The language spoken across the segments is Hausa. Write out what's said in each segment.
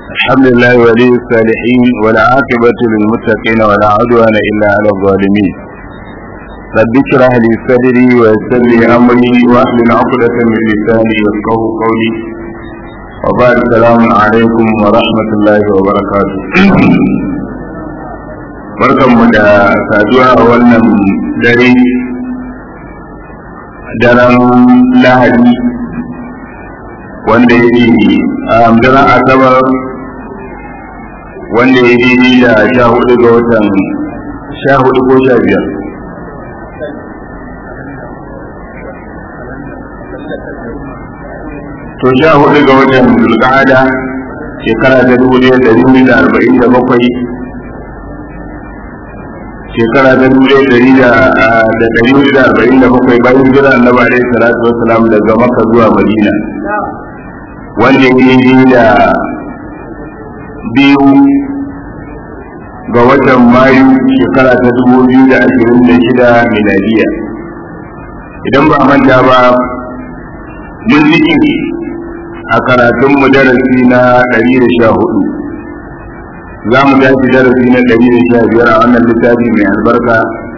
الحمد لله ولي الصالحين والعاقبة للمتقين ولا عدوان إلا على الظالمين. رب اشرح لي صدري ويسر لي أمري واحلل عقدة من لساني يفقهوا قولي. وبعد السلام عليكم ورحمة الله وبركاته. barkanmu da saduwa a wannan daren lahadi wanda ya yi daren asabar wanda ya yi da 14 ga watan 14 ko 15 to 14 ga watan zulqa'ada shekara ta 1447 shekara ta 1447 bayan jira annabi alaihi salatu wassalam daga Makka zuwa Madina, wanda ya yi da 2 ga watan Mayu shekara ta 2026 miladiya. Idan ba manta ba, mun ciki a karatun mu darasi na 114, za mu tashi darasi na 115 a wannan littafi mai albarka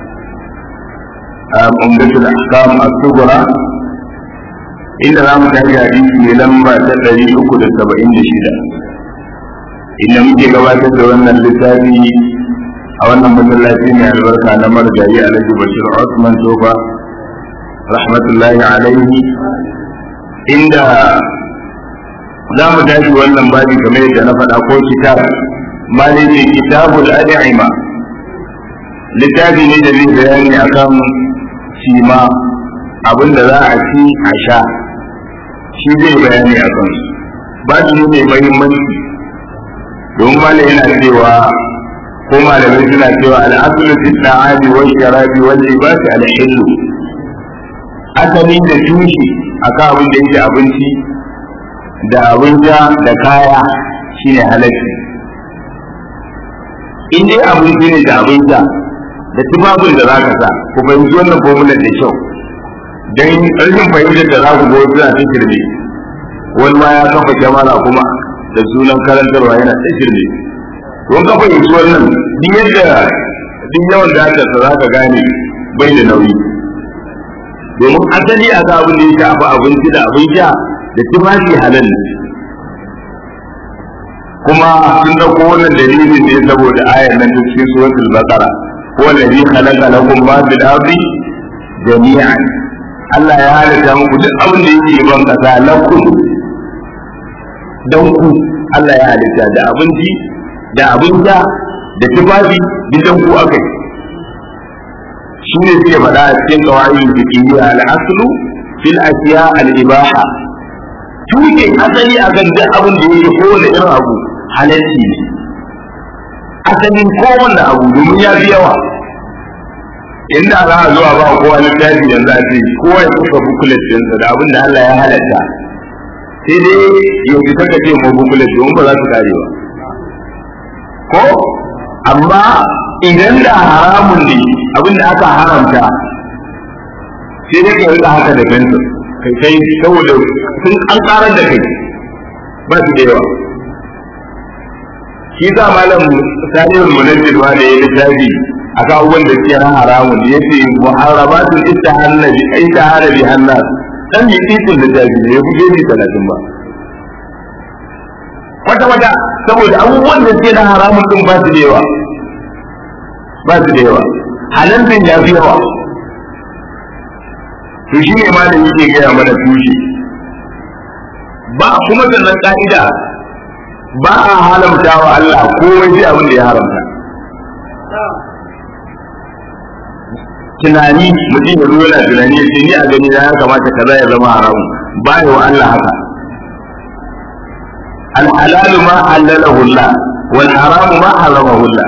a umdatul ahkam as-sughra, inda za mu tashi hadisi mai lamba ta 376, inda muke gabatar da wannan littafi a wannan masallaci mai albarka na marjayi Alhaji Bashir Usman Tofa rahmatullahi alaihi, inda za mu tashi wannan babi kamar yadda na faɗa ko kitab malami kitabul ad'ima, littafi ne da zai bayani akan cima, abinda za a ci a sha, shi zai bayani akan babi ne mai muhimmanci don malami yana cewa ko malamai suna cewa al-aslu fi al-ta'ami wa sharabi wal libasi al-hillu, asali da tushe akan abin da yake abinci da abin da kaya shine halacci. In dai abinci ne da abin da tufafin da za ka sa, ku fahimci wannan formular da kyau, don rashin fahimtar da za ku ga wasu na ta shirme, wani ma ya kafa kyamara kuma da sunan karantarwa yana ta shirme. Wani ka fahimci wannan duk yawan datarsa za ka gane bai da nauyi, domin asali a ga abin da ya shafi abinci da abin sha da tufafi halal ne. kuma sun dauko wannan dalilin ne saboda ayar nan cikin suratul baqara, wallazi khalaqa lakum ma fil ardi jami'an, Allah ya halitta muku duk abin da yake ban kasa lakum dan ku, Allah ya halitta da abinci da abin da tufafi gidan ku akai. shi ne suke faɗa a cikin qawaidul fiqhiyya al-aslu fil ashiya al-ibaha, tuke asali akan duk abin da yake kowane irin abu halarci ne, asalin kowane abu, domin ya fi yawa. Inda za a zuwa ba kowa littafi yanzu a ce kowa ya kuka bukulet ɗinsa da abin da Allah ya halatta, sai dai yau ki saka ce ma bukulet domin ba za su kare ba ko. amma idan da haramun ne abin da aka haramta, sai dai ka rika haka da fensir kai saboda sun an karar da kai ba su da yawa. shi sa malam salihul munajjid wa da ya littafi akan abubuwan da suke ran haramun, ya ce muharramatun istahalla bi aitahara bi hannas, dan yi titin littafi ne ya buge ni 30 ba kwata saboda abubuwan da suke ran haramun din ba su da yawa, halal din ya fi yawa. to shi ne malam yake gaya mana tushe ba kuma sannan ka'ida ba a haramta wa Allah komai sai abin da ya haramta. Tunani mutum ya zo yana tunani ya ce ni a gani ya kamata kaza ya zama haramun, ba ya wa Allah haka. Al-halalu ma halalahu Allah wal haramu ma haramahu Allah.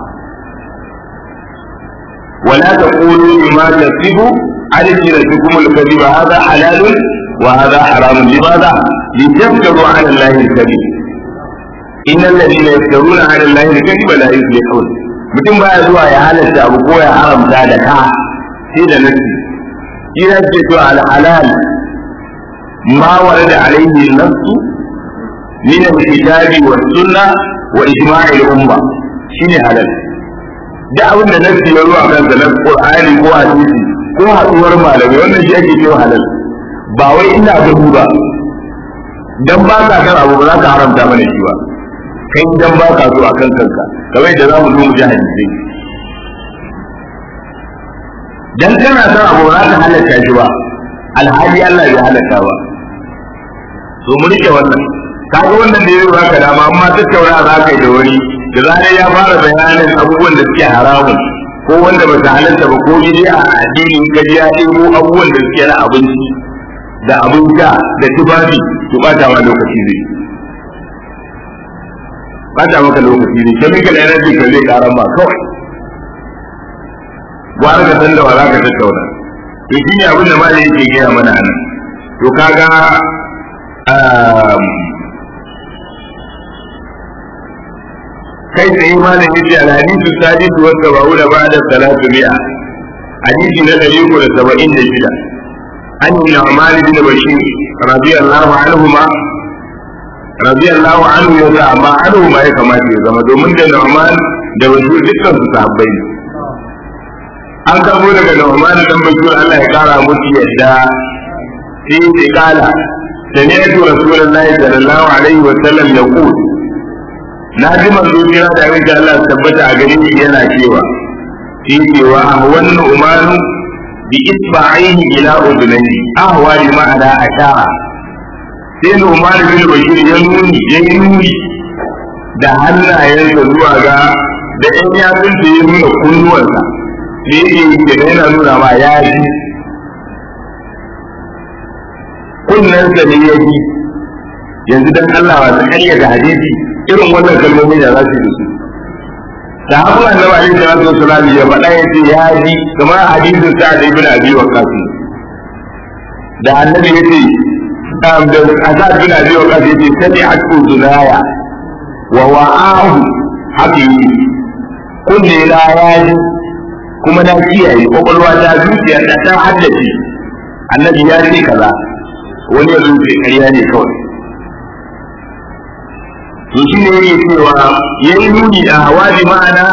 ولا تقولوا لما تصفوا ألسنتكم الكذب هذا حلال وهذا حرام، لماذا؟ لتفتروا على الله الكذب، إن الذين يفترون على الله الكذب لا يفلحون. mutum baya zuwa ya halatta abu ko ya haramta da ka sai da nasi. Ina ce to al-halal ma warada alaihi nafsu min al-kitabi was sunna wa ijma'i al-umma shine halal da abin da nasi ya ruwa kan da Qur'ani ko hadisi ko haduwar malamai wannan shi ake cewa halal ba wai ina gudu ba dan ba ka kan abu ba za ka haramta mana shi ba kai dan ba ka so akan kanka kamar yadda za mu zo mu ji hadisi dan kana san abu ba za ka halatta shi ba alhali Allah ya halatta ba to mu rike wannan kaga wannan da yayi baka dama amma tattauna za ka yi da wani da zarar ya fara bayanin abubuwan da suke haramun ko wanda ba ta halatta ba ko gidi a addini ka ji ya ɗebo abubuwan da suke na abinci da abin sha da tufafi to bata ma lokaci zai bata maka lokaci zai chemical energy ka zai karan ma kawai gwara ka san da wa za ka tattauna to shi ne abin da ma yake gaya mana nan to kaga kai tsaye ma da yace al-hadithu sadisu wa sab'u da ba'da 300 hadisi na 376 an yi Umar bin Bashir radiyallahu anhu ya sa amma anhu ma ya kamata ya zama domin da Umar da Bashir dukkan su sahabbai ne an karbo daga Umar dan Bashir Allah ya kara musu yadda sai ya kala سمعت رسول الله صلى الله عليه وسلم يقول ناجم الدنيا da abin da Allah tabbata a gare shi yana cewa shi cewa ahwan umanu bi isba'ihi ila udunayhi ahwa bi ma'ana ashara sai Umar bin Bashir ya nuni da hannayensa zuwa ga da ɗan yatsun da ya nuna kunnuwansa da yake da yana nuna ma ya ji kunnensa ne ya ji yanzu dan Allah ba su karya da hadisi irin wannan kalmomi da za su yi su da haɓu annabi alaihi salatu wasallam ya faɗa ya ce ya ji kamar hadisin sa'ad ibn abi waqqas da annabi ya ce da sa'ad ibn abi waqqas ya ce sami'at udunaya wa wa'ahu haqiqi kunne na ya ji kuma na kiyaye kwakwalwa ta zuciya ta haddace annabi ya ce kaza wani yanzu ce ƙarya ne kawai to shi ne yake cewa ya yi nuni da hawaji ma'ana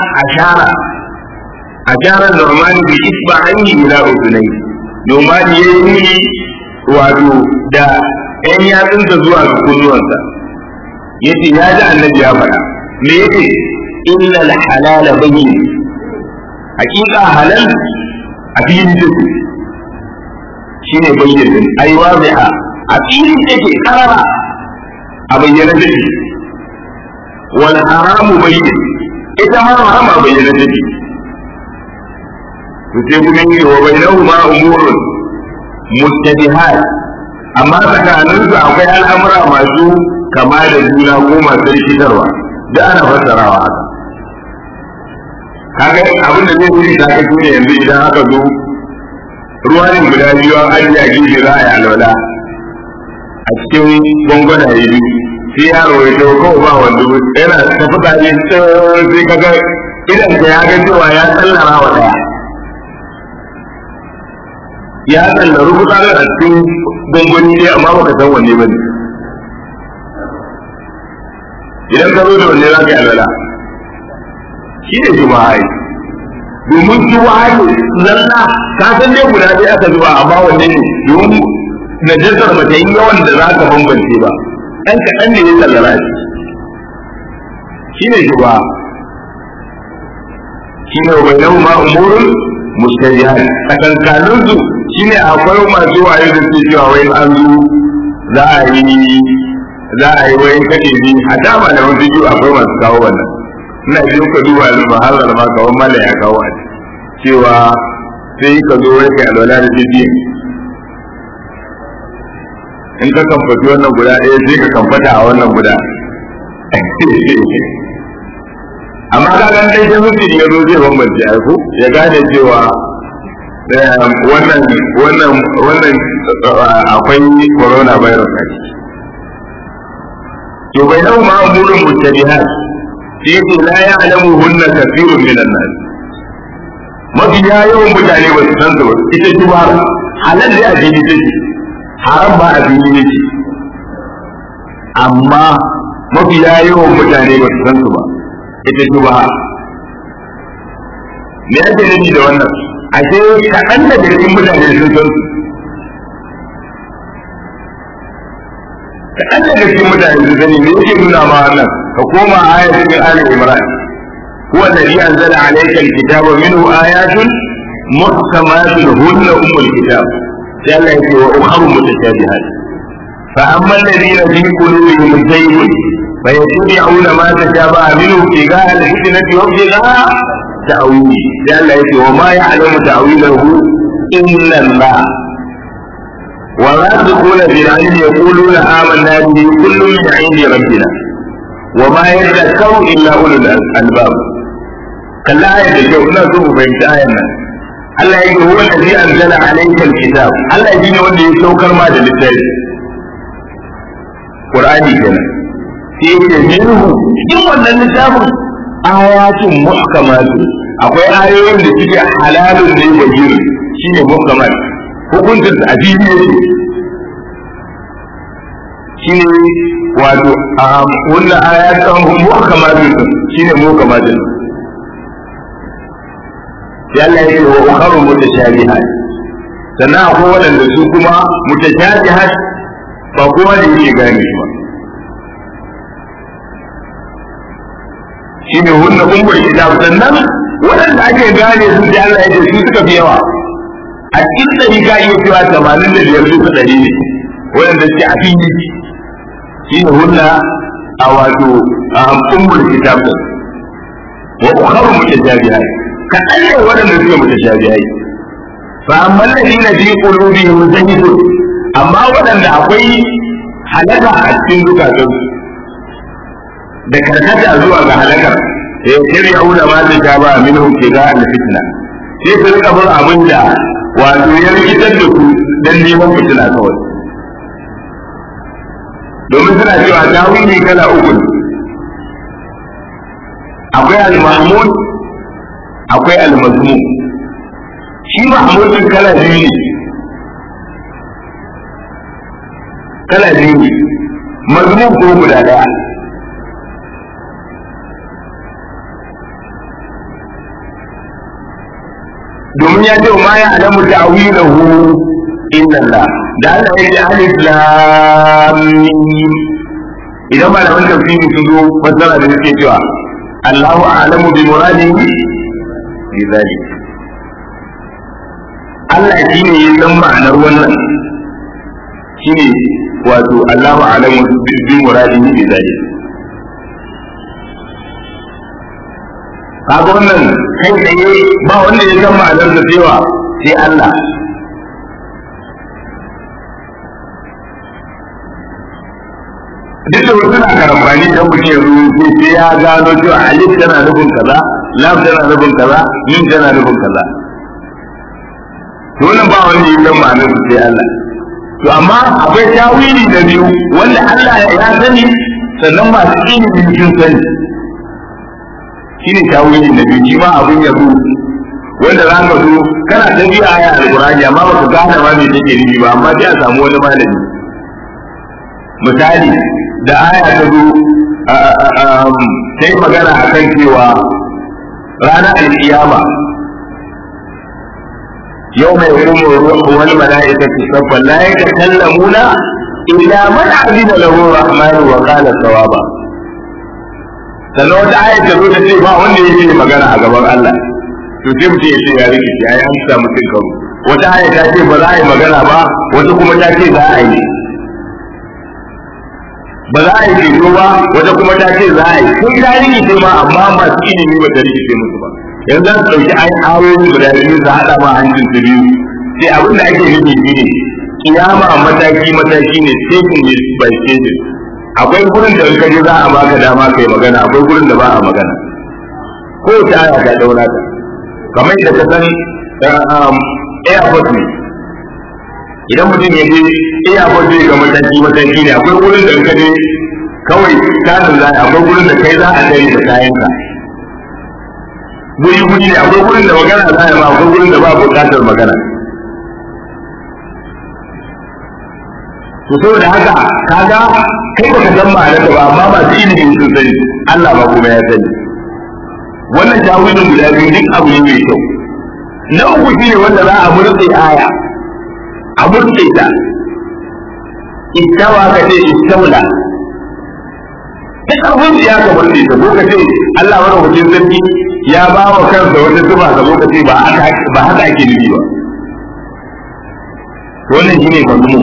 a sharar normani da isba hanyi ila udunai normani ya yi nuni wato da ɗan yatsunsa zuwa ga kunnuwansa ya ce ya ji annabi ya faɗa me ya ce illa halala bayyin hakika halal a filin take shi ne bayyin ai wazi'a a filin take karara a bayyana take wal haramu bayyin ita ma haram a bayyana take to sai kuma yi wa bainahuma umurun mustabihat amma tsakanin su akwai al'amura masu kama da juna ko masu rikitarwa da ana fassarawa haka kaga abin da zai wuri ta kai ne yanzu idan aka zo ruwanin guda biyu an ajiye a gefe za a yi alwala a cikin gwangwanaye biyu sai yaro ya ce kawai ba wanda yana tafi tare sai kaga idan ka ya ga cewa ya tsallara wa daya ya tsallaru kusa a cikin gwangwani ne amma baka san wanne ba ne idan ka zo da wanne za ka yi alwala shi ne juma'a domin juma'a ne zalla ka san dai guda ɗaya aka zuba amma wanne ne domin najasar ba ta yi yawan da za ka bambance ba ɗan kaɗan ne ya tsallara shi ne juma'a shi ne wa bainahu ma umurun mustabihat tsakankanin su shi ne akwai masu waye da suke cewa wai an zo za a yi wai kaɗe bi a dama da wasu jiwa akwai masu kawo wannan ina ji ka duba ba har da ma kawai mala ya kawo a cewa sai ka zo wai kai alwala da jibi in ka kamfati wannan guda ɗaya sai ka kamfata a wannan guda amma ka gan dai sai mutum ya zo zai bambance a ko ya gane cewa wannan akwai corona virus a ciki to bai nau ma umurin mutabihat sai yake la ya'lamu hunna kathirun minan nas mafi yawan mutane ba su san su ba ita dubar halal da a fili take haram ba a fili yake amma mafiya yawan mutane ba su san su ba ita shubha me ake nufi da wannan ashe kaɗan daga cikin mutane sun san su kaɗan daga cikin mutane sun sani me yake nuna ma wannan ka koma ayat cikin Ali Imran huwa alladhi anzala alayka alkitaba minhu ayatun muhkamatun hunna ummul kitab sai Allah yake wa ukharu mutashabihat fa amma alladhina fi qulubihim zaygun fayattabi'una ma tashabaha minhu ibtigha'a alfitnati wa ibtigha'a ta'wili sai Allah yake wa ma ya'lamu ta'wilahu illa Allah والراسخون في العلم يقولون آمنا به كل من عند ربنا وما يذكر إلا أولو الألباب كلا آية الجو لا تقول فهمت آية الله يقول هو الذي أنزل عليك الكتاب الله يجيني وانده يسوكر ما للتالي قرآني كنا منه إما أن النساب آيات محكمات أقول آيات التي حلال للوجير شيء محكمات hukuncin a fili yake shi ne wato wannan ayatan muhkamatin shi ne muhkamatin sai Allah ya ce wa ukharu mutashabihat sannan akwai waɗanda su kuma mutashabihat ba kuma da yake gane shi ba shi ne hunna ummul kitab sannan waɗanda ake gane su sai Allah ya ce su suka fi yawa a cikin ɗari ka iya cewa 85 bisa ɗari ne waɗanda suke a fili shi ne hunna a wato a ummul kitab wa ukharu mutashabihat kaɗan ne waɗanda suke mutashabihai fa amma alladhina fi qulubihim zaygun amma waɗanda akwai halaka a cikin zukatansu da karkata zuwa ga halakar sai yattabi'una ma tashabaha minhu ibtigha'a al-fitna sai su rika bin abin da wato ya rikitar da su dan neman fitina kawai domin suna cewa tawili kala uku akwai al-mahmud akwai al-mazmum shi mahmud din kala biyu ne mazmum ko guda daya domin ya ce ma ya alamu ta'wilahu illa Allah da Allah ya ce alif lam mim idan malaman tafsiri sun zo fassara da suke cewa Allahu a'lamu bi muradihi bi zalik Allah shi ne ya san ma'anar wannan shi ne wato Allahu a'lamu bi muradihi bi zalik kaga wannan kai tsaye ba wanda ya san ma'anar da cewa sai Allah duk da wasu na karambani don mutum ya rubuce sai ya gano cewa alif tana nufin kaza lam tana nufin kaza min tana nufin kaza to wannan ba wanda ya san ma'anar da sai Allah to amma akwai tawili da biyu wanda Allah ya sani sannan masu ilimin sun sani shi ne tawili na biyu ma abin yabo wanda za ka zo kana ta biya aya alqur'ani amma ba ka gane ma me take nufi ba amma sai a samu wani malami misali da aya ta zo sai magana akan cewa ranar alkiyama yau mai kuma ruhu wal mala'ikatu sabban la yatakallamuna illa man azina lahu rahmanu wa qala sawaba sannan wata ayat ta zo ta ce ba wanda yake magana a gaban Allah to sai mutum ya ce ya rikici ya an samu cin karo wata ayat ta ce ba za a yi magana ba wata kuma ta ce za a yi ba za a yi ceto ba wata kuma ta ce za a yi kun ta rikice ma amma masu ilimi ba ta rikice musu ba yanzu za su ɗauki ayoyi guda biyu su haɗa ma hancin su biyu sai abin da ake nufi shi ne kiyama mataki ne station by station akwai gurin da ka ji za a baka dama kai magana akwai gurin da ba a magana ko ta aya ta daura ta kamar da ka san airport ne idan mutum ya je airport zai ga mataki ne akwai gurin da ka je kawai kanin za akwai gurin da kai za a tare da kayanka guri ne akwai gurin da magana za a ma akwai gurin da ba bukatar magana to saboda haka kaga kai baka san ma'anar ba amma ba su ilimi sun sani Allah ba kuma ya sani wannan tawilin guda biyu duk abu ne mai kyau na uku shine wanda za a murtse aya a murtse ta istawa ka ce istawla ta karfin ya ka murtse ta ko ka ce Allah madaukakin sarki ya ba wa kansa wata zuba ga lokaci ba haka ake nufi ba wannan shine mazmu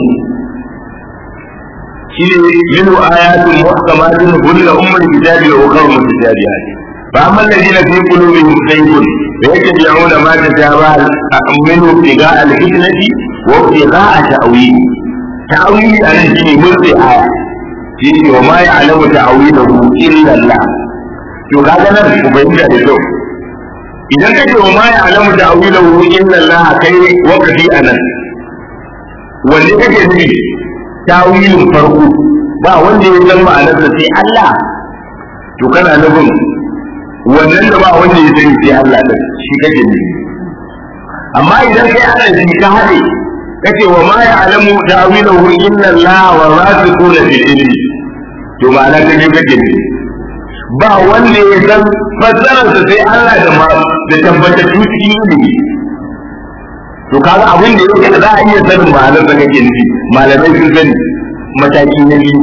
shine min ayatul muhkamatun kullu ummul kitabi wa ukhra mutashabihat fa amma alladhina fi qulubihim zaygun فيتبعون ما تشابه منه ابتغاء الفتنة وابتغاء تأويل أنا شيء مرضي آية شيء وما يعلم تأويله إلا الله to kaga nan ku bayyana da kyau idan kace wa ma ya'lamu ta'wilahu illa Allah kai wakati anan wanda kake nufi ta'wilin farko ba wanda ya san ma'anarsa sai Allah to kana nufin wannan da ba wanda ya sani sai Allah da shi kake nufi amma idan kai ana shi ka hade kace wa ma ya'lamu ta'wilahu illa Allah wa rasikuna fil ilmi to ma'ana kake nufi ba wanda ya san fassararsa sai Allah da tabbatattu cikin ilimi to kaga abin da yake za a iya sanin ma'anar da kake nufi malamai sun sani mataki na biyu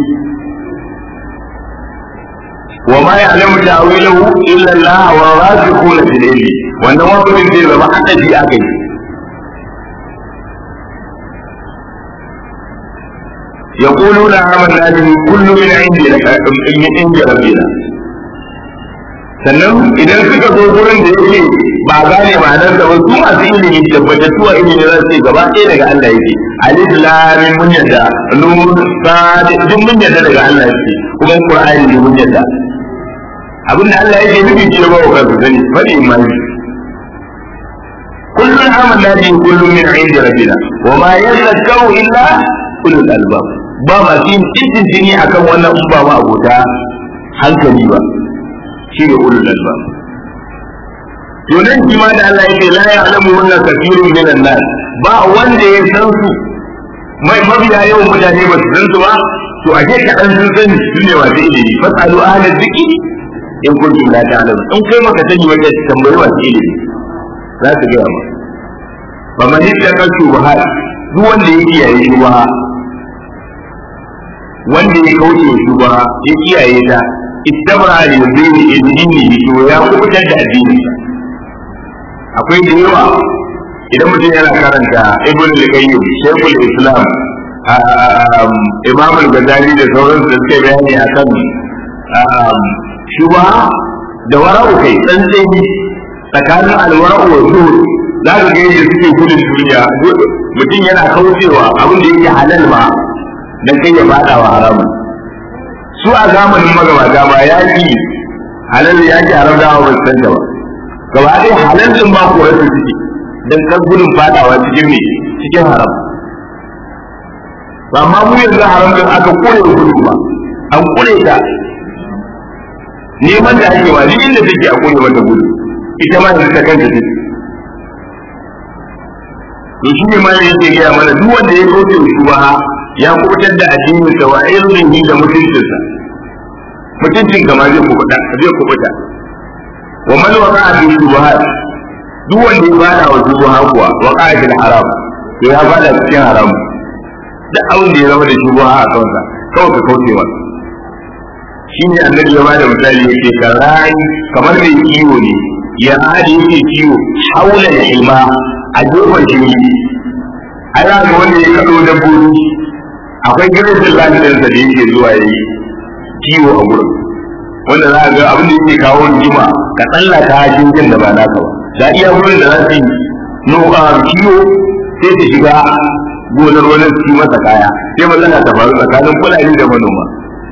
wa ma ya'lamu ta'wilahu illa Allah wa rasikhuna fil ilmi wannan wani zai zama hadisi akai يقولون آمنا به كل من عند ربنا sannan idan suka zo gurin da yake ba gane ma'anar da wasu masu ilimi tabbatattuwa ilimi za su ce gaba ɗaya daga Allah yake alif lam mim mun yadda nun sad duk mun yadda daga Allah yake kuma Qur'ani ne mun yadda abin da Allah yake nufi ce ba ka sani fadi imani kullun amanna bi kullun min 'indi rabbina wa ma yadhakkaru illa ulul albab ba ma tin tintini akan wannan ba ma abota hankali ba shi ne ulul albab to nan kima da Allah yake la ya'lamu wannan kafirun minan nas ba wanda ya san su mai mabiya yawan mutane ba su san su ba to a ke kaɗan sun sani su ne masu ilimi fasalu ahla dhikri in kuntum la ta'lamun in kai maka sani wanda tambayi masu ilimi za su ga ma ba man yaka shubuhat duk wanda ya kiyaye shubha wanda ya kauce shubha ya kiyaye ta istabra li dini idini to ya kubutar da addini akwai da yawa idan mutum yana karanta ibn al-qayyim shaykhul islam imam al-ghazali da sauran da suke bayani akan shubha da wara'u kai tsantsai tsakanin al-wara'u wa zuhud za ka ga yadda suke gudun duniya mutum yana kaucewa abin da yake halal ma dan kai ya fada wa haramun su a zamanin magabata ba ya ki halal ya ki haram da ba san ta ba gaba dai halal din ba ko rasu ciki dan kan gudun fadawa cikin me cikin haram ba ma mu yanzu haram din aka kore gudu ba an kore ta neman da ake wani inda take a kore mata gudu ita ma ta kanta take to shi ne ma yake ga mana duk wanda ya kauce shubha ya kubutar da addinin sa wa ilmihi da mutuncinsa mutuncin kama zai kubuta wa man waqa'a fi shubuhat duk wanda ya bada wa shubuha kuwa waqa'a fil haram to ya bada cikin haram da abin da ya zama da shubuha a kansa kawai ka kauce wa shine annabi ya bada misali yake karai kamar da kiwo ne ya hadi yake kiwo haula da ilma a gefen shi ai ga wanda ya kado dabbobi akwai gidan lafiyar da yake zuwa yayi kiwo a gurin wanda za a ga abin da yake kawo rigima ka tsallaka jirgin da ba naka ba da iya gurin da za su yi kiwo sai ta shiga gonar wani su masa kaya sai matsala ta faru tsakanin fulani da manoma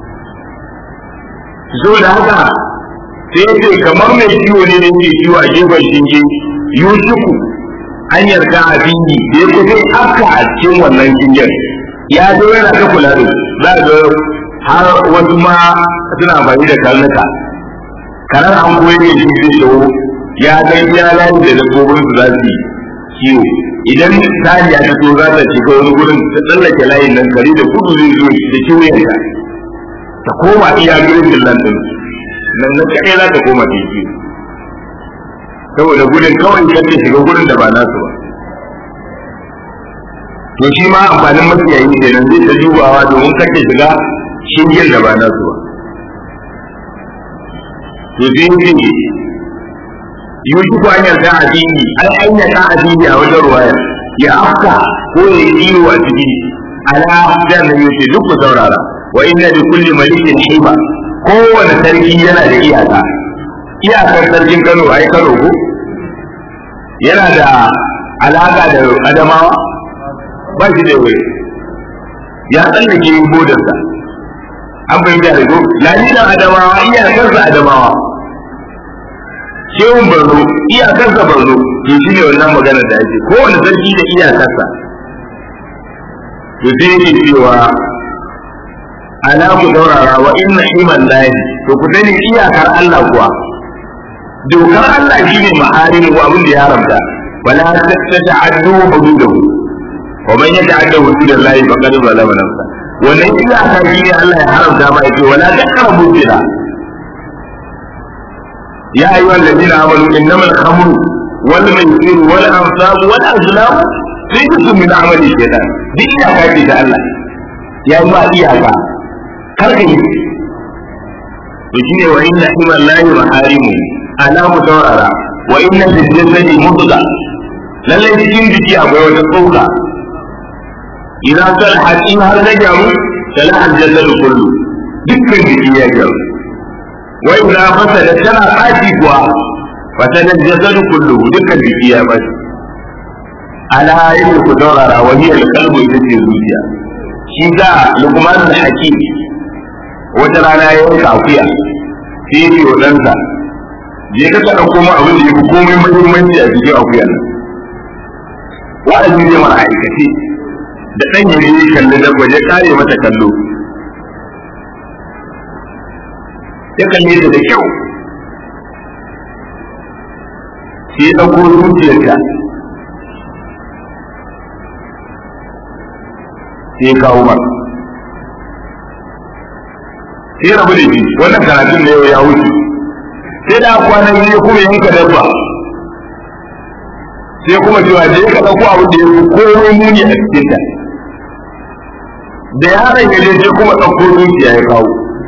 so da haka sai ya ce kamar mai kiwo ne da yake kiwo a gefen shinge yusufu an yarda a fili da ya kusa afka a cikin wannan shingen ya zo yana ta kula da za ga har wasu ma suna amfani da karnuka karar an koyi ne shi zai shawo ya kai ya lafi da dabbobin su za su yi kiwo idan saniya ta so za ta shiga wani gurin ta tsallake layin nan kare da kudu zai zo da kiwiyarta ta koma iya girin nan din nan na kaɗai za ta koma ta yi saboda gudun kawai kan ta shiga gurin da ba nasu ba to shi ma amfanin makiyayi kenan zai ta dubawa domin kar ta shiga shingen da ba nasu ba to zai yi yusufu an yarda addini an yarda addini a wajen ruwaya ya afka ko ya yi iyo a ciki ala dan ne yace duk ku saurara wa inna li kulli malikin hiba kowane sarki yana da iyaka iyakar sarkin Kano ai Kano ko yana da alaka da Adamawa ba shi da wuri ya tsallake bodarsa an bayyana da ko lalilan Adamawa iyakarsa Adamawa shehun Borno iyakarsa Borno to shi ne wannan maganar da ake kowane sarki da iyakarsa to sai yake cewa ala ku daurara wa inna himan lahi to ku sani iyakar Allah kuwa dokar Allah shine ma'arin wa abin da ya haramta wala tata'addu hududahu wa man yata'adda hududallahi faqad zalama nafsa wannan iyakar shine Allah ya haramta ma yake wala taqrabu zina يا أيها الذين آمنوا إنما الخمر والميسر والأنصاب والأزلام رجس من عمل الشيطان دي إياكا دي الله يا أيها إياكا كرهي وشيني وإن حمى الله محارمه أنا متوررا وإن في الجسد مضغة لله يجين بكي أبوه وتطوغة إذا صلحت إن هل نجم صلح الجسد كله ذكر بكي يا جمع وإذا فسدت تنا قاتبوا فسد الجسد كله ذكر بكي يا بس على يد كدورة وهي القلب يتسي الزوجية شيزا لقمان الحكيم وترانا يوم عافية فيه ودنسا je ka ta dauko mu abin da yake komai muhimmanci a cikin akuya nan wa'azi ne mara aikace da dan yayi kallo da waje kare mata kallo ya kalle ta da kyau sai ya dauko zuciyarta sai ya kawo mata sai rabu da shi wannan karatun da yau ya wuce sai da kwanan biyu kuma yanka dabba sai kuma cewa je ka dauko abu da yake komai muni a cikin ta da yaron ya je kuma dauko zuciya ya kawo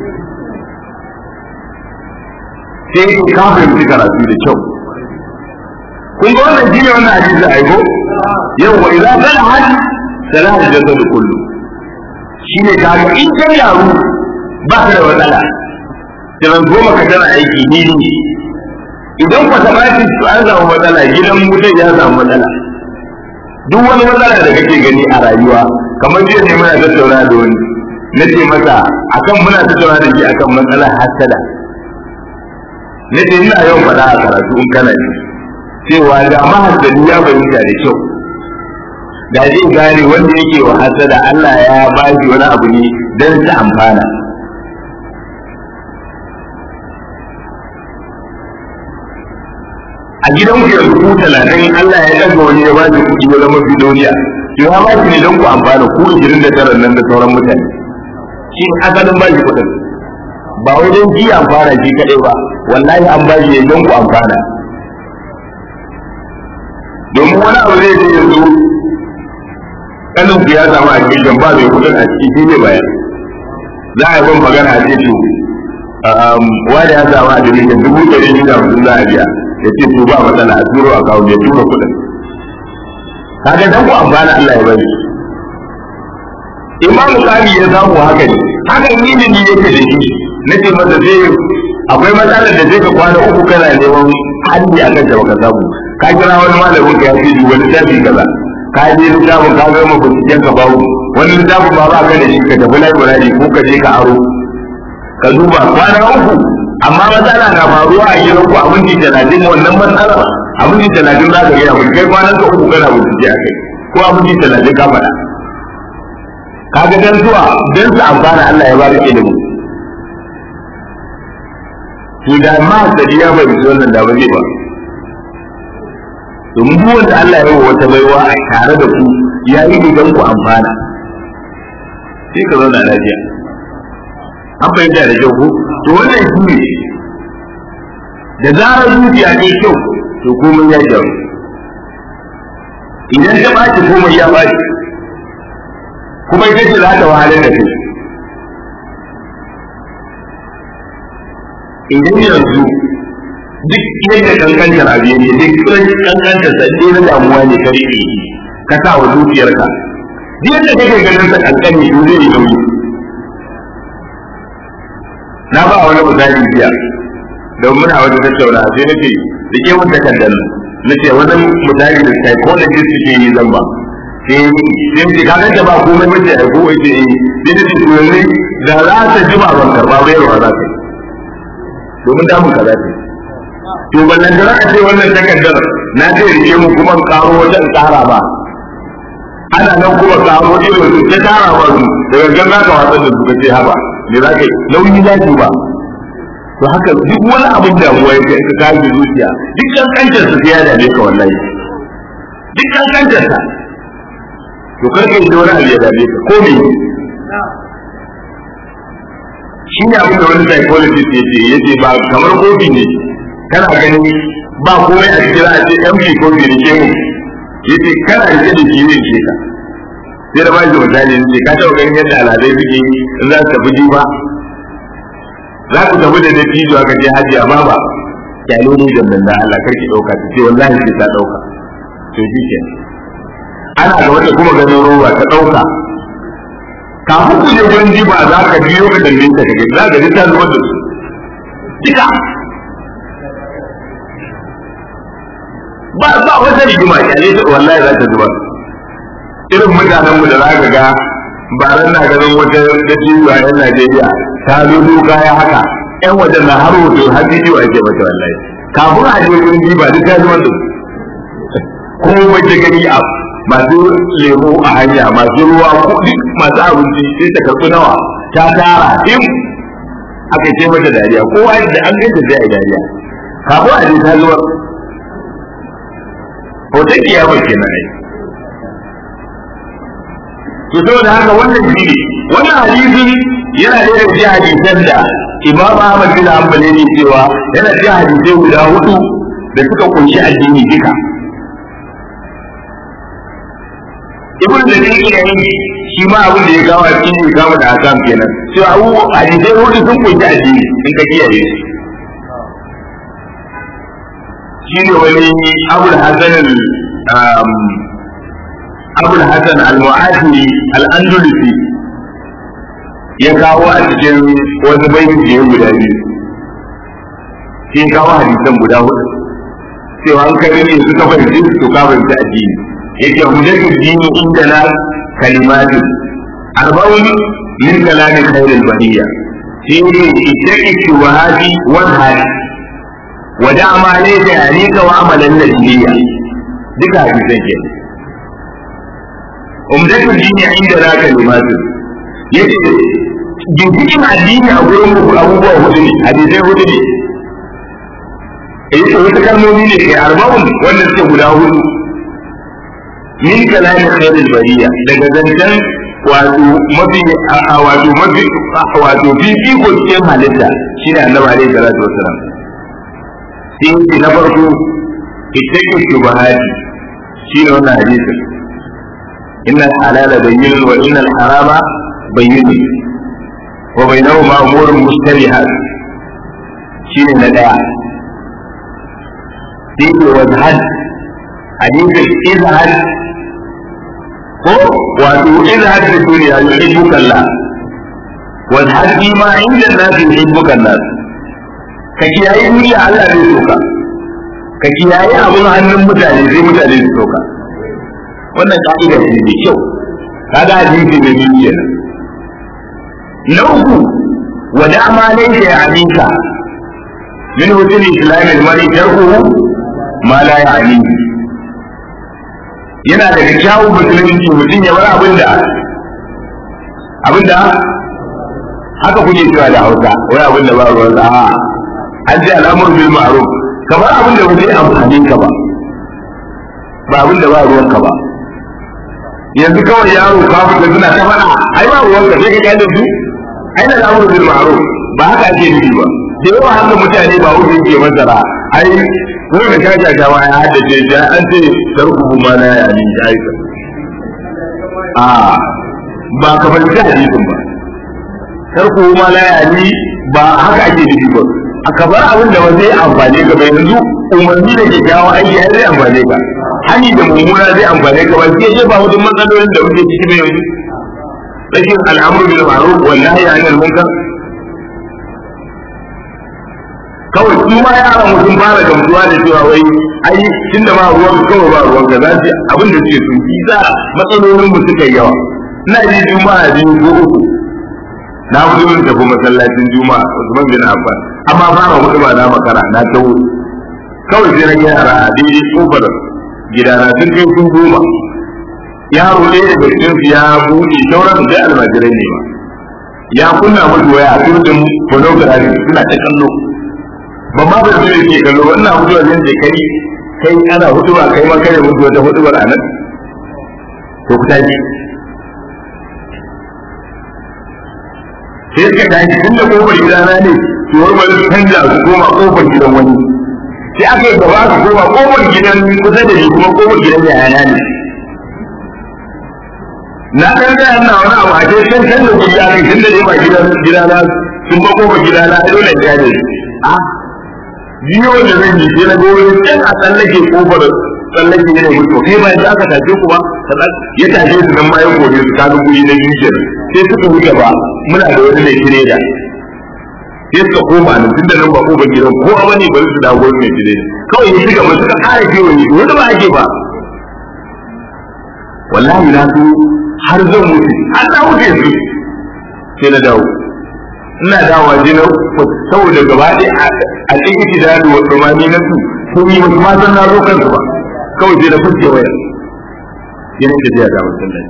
sai ka fahimci karatu da kyau kun ga wannan shine wannan hadisi aiko yau wa idza salahat salahu jasad kullu shine kaga in ta yaro ba ka da matsala kiran goma ka tana aiki ni idan ka tabbata su an samu matsala gidan mutum ya samu matsala duk wani matsala da kake gani a rayuwa kamar jiya ne muna tattauna da wani nace masa akan muna tattauna da shi akan matsalar hasada nace ina yau faɗa a karatu in kana ji cewa da mahaddani ya bayyana da kyau da zai gane wanda yake wa hasada Allah ya ba shi wani abu ne don ta amfana a gidan ku yanzu ku 30 Allah ya daga wani ya ba shi kuɗi ya zama bidoniya to ya ba shi ne don ku amfana ku 29 nan da sauran mutane shi asalin ba shi kuɗin ba wai don ji amfana shi kaɗai ba wallahi an ba shi ne don ku amfana domin wani abu zai ce yanzu kanin ku ya samu a cikin ba mai kuɗin a ciki shi ne bayan za a yi ban magana a ce to wani ya samu a cikin 150 za a biya ya ce to ba matsala a turo a kawo ya tura kuɗin kaga dan ku amfana Allah ya bari imamu Sami ya samu haka ne haka ni ne ni yake da shi nace masa zai akwai matsalar da zai ka kwana uku kana neman hanji a kan da baka samu ka kira wani malamin ka ya ce duba littafi kaza ka je littafin ka ga mu binciken ka babu wani littafin ba ba ka da shi ka tafi library ko ka je ka aro ka duba kwana uku amma matsala na faruwa a gidan ku abinci 30 wannan matsala abinci 30 za ka gaya mun kai kwanan ka uku kana bincike a kai ko abinci 30 ka faɗa kaga dan zuwa dan su amfana Allah ya bada ilimi to da ma da ya bai wannan da ba zai ba domin duk wanda Allah ya yi wata baiwa a tare da ku ya yi idan ku amfana sai ka zauna lafiya an fahimta da kyau ko to wannan shi ne da zarar zuciya ne kyau to komai ya gyaru idan ta ɓaci komai ya ɓaci kuma ita ce za ta wahalar da kai idan yanzu duk yadda kankantar abu yake duk kankantar sa ɗaya na damuwa ne ka riƙe ka sa wa zuciyarka duk yadda kake ganin sa kankani to zai yi nauyi na ba wani misali biya don muna wata tattauna sai na ce da ke mun takardar na ce wani misali da psychologist suke yi zan ba sai ce ka ganta ba komai mace a ko wace yi sai da ce yanzu da za ta jima ban karɓa bayarwa za ta yi domin damun ka za ta yi to ballan da a ce wannan takardar na ce rike mu kuma karo wata tsara ba ana nan kuma karo irin su ta tara ba su daga gangan ka wasan da suka ce haba me za ka yi nauyi za ki ba to haka duk wani abin damuwa ya kai ka kaji zuciya duk kankantar sa sai ya dame ka wallahi duk kankantar sa to kar ka yi da wani abu ya dame ka ko me shi ne abin da wani psychologist ya ce ba kamar kofi ne kana gani ba komai a cikin a ce MP ko birke mu yace kana rike da shi ne ke ka sai da bai da misali ne ka taɓa ganin yadda al'adai suke in za su tafi jiba za ku tafi da dattijo aka je hajji amma ba kyalo ne da nan da Allah karki dauka ta ce wallahi sai ta dauka to shi ke ana da wata kuma ganin roba ta dauka kafin ku je gurin jiba za ka biyo ka danne ta kage za ka ji ta zubar da su duka ba wata rigima kyale ta wallahi za ta zubar irin mutanen mu da za ka ga ba ran na ganin wata dattijo a yan Najeriya ta zo doka ya haka yan wajen na har hoto har bidiyo ake mata wallahi kafin a je gurin jiba duk ta zubar da su ko wace gani a masu lemo a hanya masu ruwa kuɗi masu abinci sai ta karɓi nawa ta tara in aka ce mata dariya kowa da an ganta sai a dariya kafin a je ta zuwa hoton kiyama kenan ai to saboda haka wannan shi ne wannan hadisi yana da irin hadisan da Imam Ahmad bin Hanbal ne cewa yana da hadisai guda 4 da suka kunshi addini duka ibn da yake yi shi ma abin da ya kawo a cikin kawo da akam kenan sai abu hadisai 4 sun kunshi addini in ka kiyaye shi ne wani Abul Hasan al-Mu'athiri al-Andalusi ya kawo a cikin wasu bayin da ya guda biyu sai kawo hadisan guda 4 cewa an kai ne suka fahimci su ka fahimci addini yake hujjatul dini inda na kalimatu arba'un min kalami khairil bariya shi ne ittaqi shubuhati wal hadi wa da'a ma laysa yalika wa amalan najliya duka hadisan ke umdatul dini inda na kalimatu yace ginshikin addini a gurin abubuwa 4 ne hadisai 4 ne wata kalmomi ne kai arba'un wanda suke guda 4 min kalamin khairul bariya daga zancen wato fifi ko cikin halitta shine annabi alaihi salatu wassalam sai na farko ittaqi shubahati shine wannan hadisi innal halala bayyinun wa innal harama bayyinun wa bainahuma umurun mushtabihat shine na daya sai wazhad hadisi izhad ko wato izhad fi dunya yuhibbuka Allah wazhad fi ma inda an-nas yuhibbuka Allah ka kiyaye duniya Allah zai soka ka kiyaye abun hannun mutane sai mutane su soka wannan ka'ida ce mai kyau kaga hadisi ne mai kyau na uku wa da'ama laysa ya'nika min hutun islam al-mari tarkuhu ma la ya'nihi yana daga kyawun musulunci mutum ya bar abinda haka kuke cewa da Hausa wai abinda ba ruwan sa an ji al'amur bil ma'ruf kamar abinda ba zai amfani ka ba ba abin da ba ruwanka ba. Yanzu kawai yaro ka fita suna ta faɗa ai ba ruwanka sai ka kyale su ai na al'amuru bil ma'ruf ba haka ake nufi ba. Da yawa haka mutane ba wuce ke masara ai wani da shashasha ma ya haddace shi an ce tarku ma na ya ni aika ba kamar da hadisin ba. Tarku ma la ya ni ba haka ake nufi ba. A kabar abin da ba zai amfane ka ba. Yanzu umarni da ke kawo aiki ai zai amfane ka, hani da mummuna zai amfane ka ba. Sai ba wajen matsalolin da muke ciki ba yanzu. Rashin al'amuru bil ma'ruf wallahi anil munkar. Kawai su ma yaran mutum fara gamsuwa da cewa wai ai tunda ba ruwan kawai ba ruwan ka za su abin da suke sun yi za matsalolin mu suka yawa. Ina ji juma'a biyu ko uku na fito min tafi masallacin juma'a Usman bin Affan amma fara hudu ba na makara na tawo kawai sai na ga yara a daidai kofar gidana sun kai sun goma. Yaro ne da cikin su ya buɗe sauran sai almajirai ne ba ya kunna musu waya a turjin pornography suna ta kallo ba ma ba su ke kallo wannan hudu zan je kai ana hudu ba kai ma kai mutu wata hudu ba ranar to ku tashi sai ka tashi tun da kofar gidana ne su warware su canja su koma kofar gidan wani sai aka yi gaba su koma kofar gidan kusa da ni kuma kofar gidan yayana ne. Na ɗan gaya na wani abu a ce can da kuɗi aka yi tun da ba gidana sun ba kofar gidana a dole ya ne biyo da zan yi sai na gobe can a tsallake kofar tsallake ne mutu kai ba yadda aka tashe ku ba ya tashe su nan bayan gobe su kanu guri na yujin sai suka wuce ba muna da wani mai tireda sai suka koma nan tun da nan ba kofar gidan ko a wani bari su dawo mai tireda kawai ya shiga ba suka kare kewa ne wani ba ake ba wallahi na su har zan mutu har na wuce su sai na dawo ina dawowa je na saboda gaba ɗaya a cikin da da wasu mani na su sun yi wasu matan na zo kansu ba kawai sai na fuske waya yana tafiya da masallaci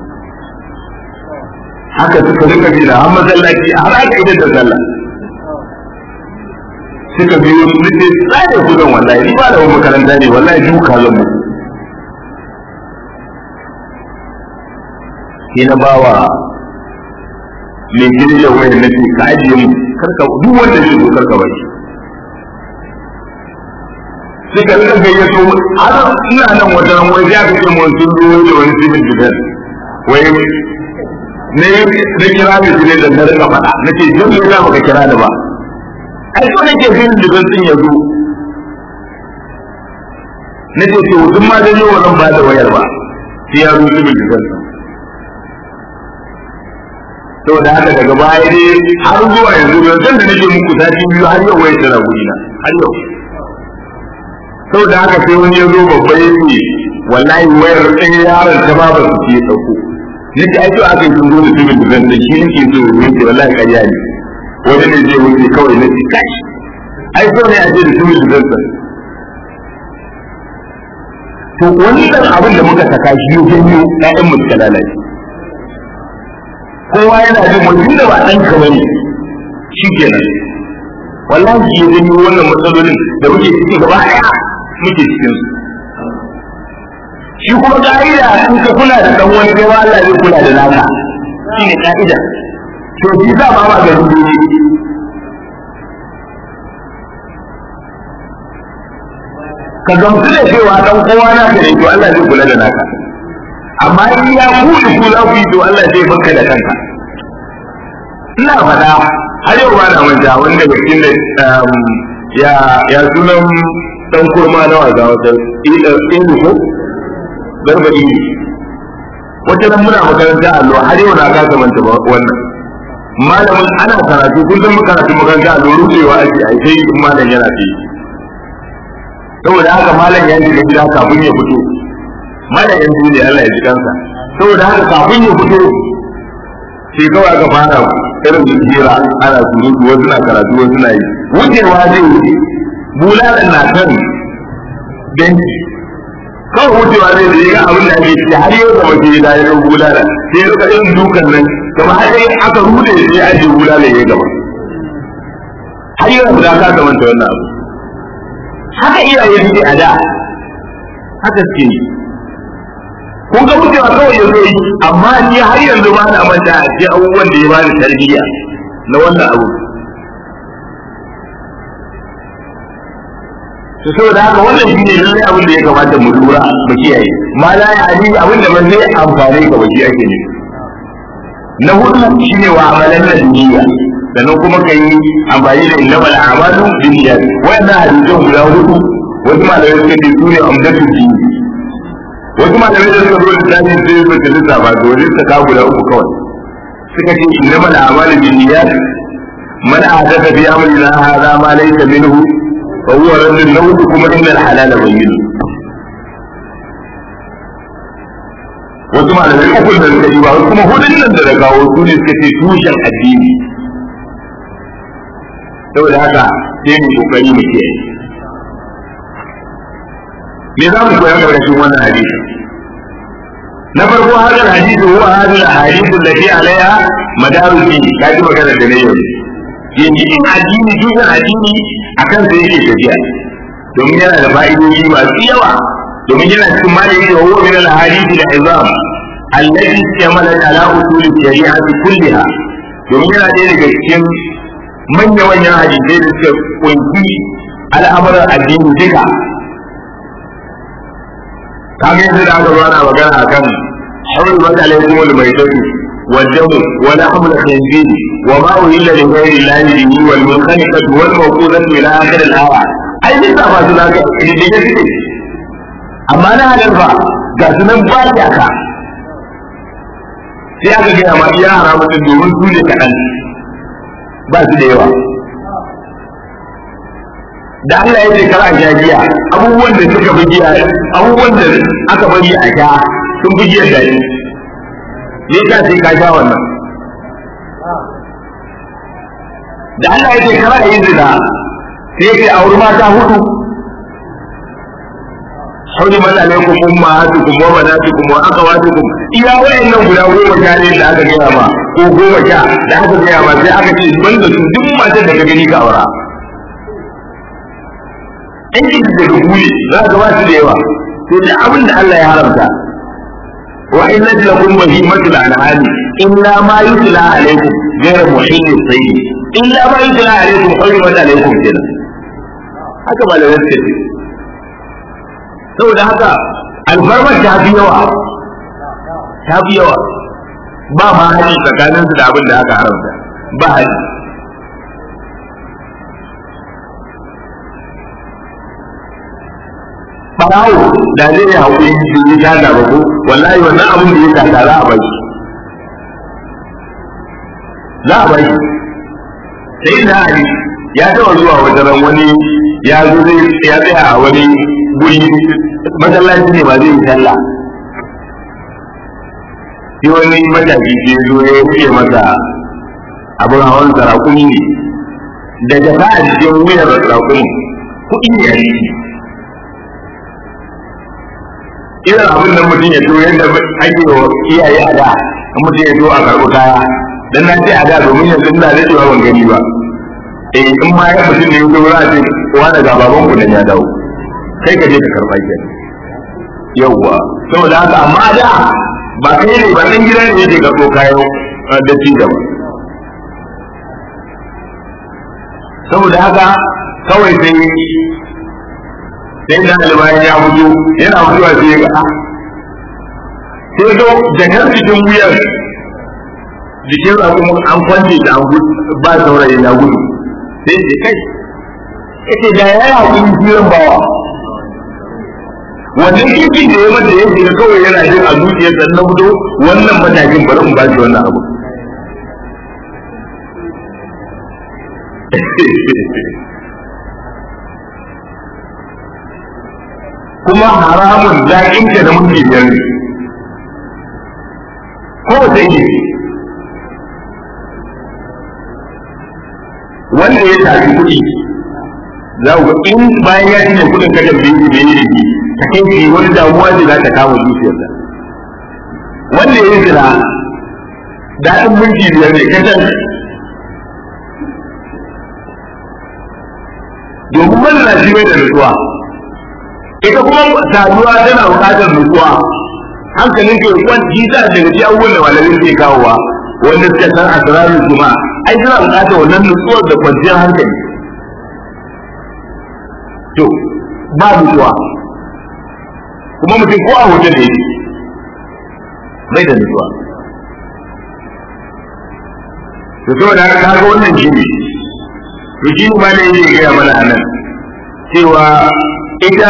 haka suka rika bi da har masallaci har aka idan da sallah suka biyo su ne tsaye gudan wallahi ni ba da wani makaranta ne wallahi duka zan mutu sai na bawa mai girya wayar na ce ka ajiye mu karka duk wanda shi ko karka bai sai ka rika gayyato har ina nan wata ran wai ya kace mun sun zo da wani civil defense wai ne da kira da shi da na rika faɗa nace dan me za ka kira da ba ai ko nake civil defense din yazo nace to duk ma da yau wannan ba da wayar ba sai ya zo civil defense to da haka daga baya dai har zuwa yanzu yanzu da nake muku sati biyu har yau wai tana guri na har yau to da haka sai wani ya zo babba ya ce wallahi wayar ɗan yaron ta ba su ke sauko nake ai to aka yi sun zo da civil defense da shi nake so ne ce wallahi ƙarya ne wani ne zai wuce kawai nake kai ai so ne a ce da civil defense to wani dan abin da muka saka shi yau janyo ƴaƴan mu suka lalace kowa yana jin mutum da ba ɗan ka bane shi kenan wallahi ya janyo wannan matsalolin da muke ciki gaba ɗaya muke cikin su shi kuma ka'ida in ka kula da ɗan wani kai Allah zai kula da naka shi ne ka'ida to shi za ma ba ga rubuce ka gamsu da cewa ɗan kowa na ka ne to Allah zai kula da naka amma in ya buɗe ku za ku yi to Allah zai baka da kanka ina faɗa har yau ba na manta wanda bakin da ya sunan dan kurma na wasa wata ilu ko garba ilu wata nan muna makaranta allo har yau na kasa manta wannan malamin ana karatu kun san karatun makaranta allo rubewa ake a sai in malam yana fi saboda haka malam ya shiga gida kafin ya fito malam yan duniya Allah ya ji kansa saboda haka kafin ya fito sai kawai aka fara irin jira ana surutu wasu na karatu wasu na yi wucewa zai wuce bulalan na kan benci kawai wucewa zai da ga abin da ake ciki har yau da mace ya dawo kan bulala sai ya rika irin dukan nan kuma har sai aka rude sai ya ajiye bulala ya gaba har yau da ka manta wannan abu haka iyaye suke a da haka suke yi kun ga mutuwa kawai ya zo yi amma ni har yanzu ba na manta a cikin abubuwan da ya bani tarbiyya na wannan abu to saboda haka wannan shine lallai abin da ya kamata mu lura mu kiyaye ma la ya ali abin da ba zai amfane ka ba shi ake ne na hudu shine wa amalan nabiyya sannan kuma kai amfani da innamal a'malu binniyat wannan hadisin guda hudu wasu malamai suka ce su ne amdatul din wasu malamai da suka zo da tsarin sai su ta lissafa to wajen ta kawo guda uku kawai suka ce innamal a'malu binniyat man ahdatha fi amrina hadha ma laysa minhu fa huwa raddun lahu kuma innal halala bayyin wasu malamai uku da suka yi ba kuma hudun nan da kawo su ne suka ce tushen addini saboda haka sai mu kokari mu kiyaye me za mu koya ƙarƙashin wannan hadisi na farko hadal hadisi huwa hadal ahadithu allati alaiha madaru din kaji magana da ne yau yanzu in addini dukkan addini akan sa yake tafiya domin yana da fa'idoji masu yawa domin yana cikin malami da huwa min al ahadith al izam allati yamalat ala usul al shari'ati kulliha domin yana ɗaya daga cikin manya-manyan hadisai da suka kunshi al'amuran addini duka kaga yanzu da aka zuwa na magana akan hawul alaikum wal maitatu wal damu wa lahmul khinzir wa ma uhilla li ghayri llahi bihi wal munkhaniqatu wal mawqudatu ila akhir al aya ai duk ba su zaka idan ne amma na halal ba ga sunan ba ya ka sai aka ga ma iya haramun domin su ne kadan ba su da yawa da Allah ya ce kar a sha giya abubuwan da suka fi giya abubuwan da aka bari a sha sun fi giya da ni ne ka sai ka sha wannan da Allah ya ce kar a yi zina sai ya auri mata hudu حرمت عليكم أمهاتكم وبناتكم وأخواتكم إلى وين نقول أقول مكانين لا تجي أما أقول مكان لا تجي أما زي أكيد من ثم ما تدري كأورا أنت تقولي لا تواصل ديوا تقول أبن الله يحرمك وإن لكم بهيمة الأنعام إلا ما يتلى عليكم غير محل الصيد إلا ما يتلى عليكم حرمت عليكم كذا هكذا لا يستطيع saboda haka alfarmar ta fi yawa ba ma haji tsakaninsu da abin da aka haramta ba haji barawo da zai yi haƙuri da yi tada ba ko wallahi wannan abin da ya tada za a bari sai na ali ya taɓa zuwa wajen wani ya zo zai ya tsaya a wani guri masallaci ne ba zai yi sallah sai wani matafi ke zo ya ce masa abin hawan sarakuni ne da jaka a cikin wuyar sarakuni kuɗi ne a ciki irin abin da mutum ya to yadda ake wa iyaye a da mutum ya to a karɓi kaya dan na ce a da domin yanzu ina da cewa ban gani ba in ma ya mutum ne ya zo za a ce wa daga baban ku da ya dawo kai ka je ka karɓa ke yauwa saboda haka amma da ba kai ne ba ɗan gida ne yake karɓo kayan da ci gaba saboda haka kawai sai da albayan ya mutu yana mutuwa sai ya ga sai ga jakar cikin wuyan jikin rakun an kwance da ba saurayi na gudu sai ce kai yake da ya yi haƙuri fiye bawa wannan kirkin da ya mata ya shiga kawai yana jin a zuciyarsa na fito wannan matakin bari mu bashi wannan abu kuma haramun zaƙinta da muke biyar ne ko sai ne wanda ya tafi kuɗi za ku in bayan ya cinye kuɗin kajan biyu da yi ta kai wani damuwa ce za ta kama zuciyarsa wanda ya yi zira daɗin mulki biyar ne kajan domin wani na shi mai da nutsuwa ita kuma saduwa tana buƙatar nutsuwa hankalin ka kwan jisa daga ji abubuwan da malamin ke kawowa wanda suka san asrarul juma'a ai suna buƙatar wannan nutsuwar da kwanciyar hankali to ba nutsuwa kuma mutum ko a hoton da yake bai da nutsuwa to saboda haka kaga wannan shi ne to shi ne ma da yake gaya mana anan cewa ita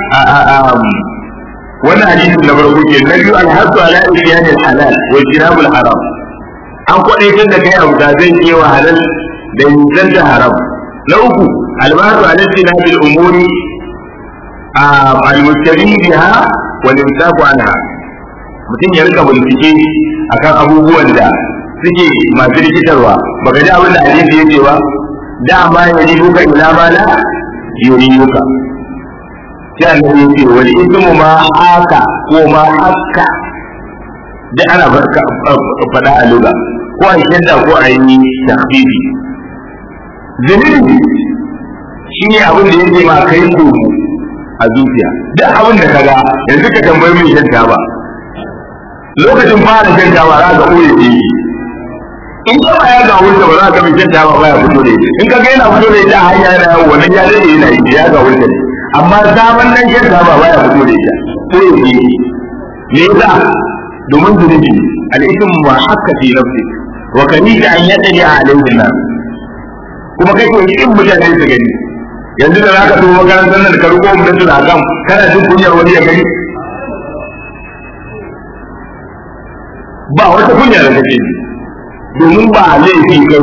wannan hadisin na farko ke na biyu alhasu ala isyanil halal wa jinabul haram an kwadaitar da kai abu da zai yi wa halal da yuzar da haram na uku albasu ala jinabil umuri al-mustaqim biha wal imsaku anha mutum ya rika bincike akan abubuwan da suke masu rikitarwa baka ji abin da hadisi yake ba da ma ya ji buka ila ma la yuribuka sai annabi yake wal ismu ma haka ko ma hakka da ana faɗa a lugha ko a shadda ko a yi tahbibi zunubi shine abin da yake ma kai ko a zuciya duk abin da kaga yanzu ka tambayi mai shan taba lokacin fara shan taba za ka koyi shi in ka ba ya ga wuta ba za ka mai shan taba ba ya fito da ita in ka ga yana fito da ita a hanya yana yawo wannan ya dade yana yi ya ga wuta ne amma zaman nan shan taba ba ya fito da ita koyi shi me yasa domin zunubi al-ism ma hakka fi nafsi wa kanita an yadri alayhi nas kuma kai ko in mutane su gani yanzu da zaka zo makarantar nan da ka ruko mu da kan kana jin kunyar wani ya gani ba wata kunya da kake ji domin ba laifi kai